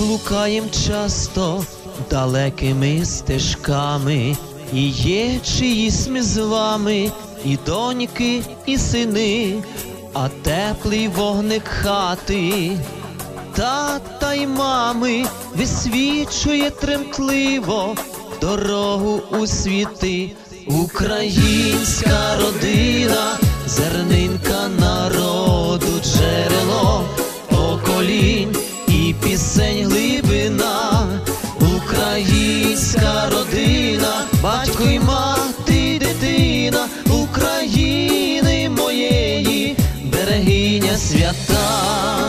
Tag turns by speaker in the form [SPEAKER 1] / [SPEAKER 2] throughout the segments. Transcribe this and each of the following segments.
[SPEAKER 1] блукаєм часто далекими стежками, і є чиїсь ми з вами, і доньки, і сини, а теплий вогник хати тата й мами висвічує тремтливо дорогу у світи. Українська родина, зернинка народу, джерело поколінь і пісень глибина. Українська родина, батько й мати, дитина України моєї, берегиня свята.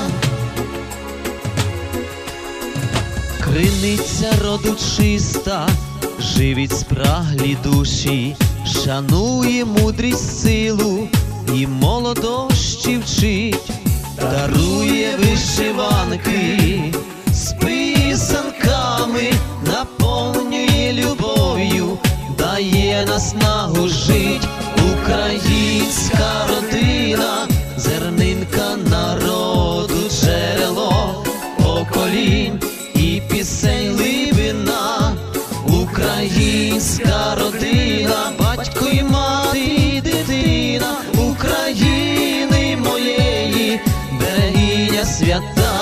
[SPEAKER 1] Криниця роду чиста, живить спраглі душі, шанує мудрість, силу і молодощі вчить, дарує вишиванки з писанками, наповнює любов'ю, дає наснагу жить. Українська родина, зернинка народу, джерело поколінь і пісень глибина. Українська родина, батько й мати, дитина України моєї, берегиня свята.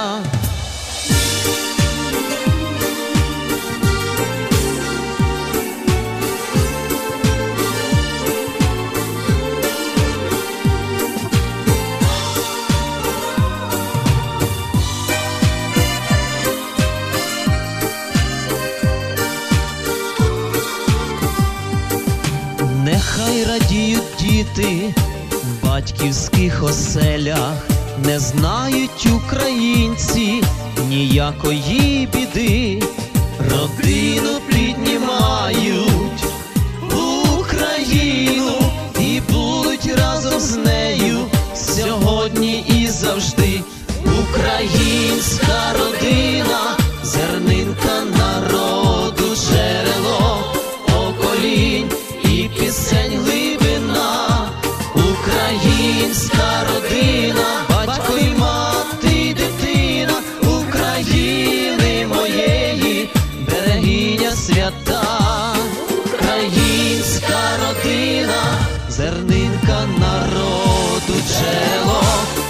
[SPEAKER 1] Нехай радіють діти в батьківських оселях, не знають українці ніякої біди. Родину піднімають, Україну, і будуть разом з нею сьогодні і завжди. Українська родина, зернинка народу, джерело поколінь і пісень глибина. Українська родина, батько й мати, дитина України моєї, берегиня свята. Українська родина, зернинка народу, джерело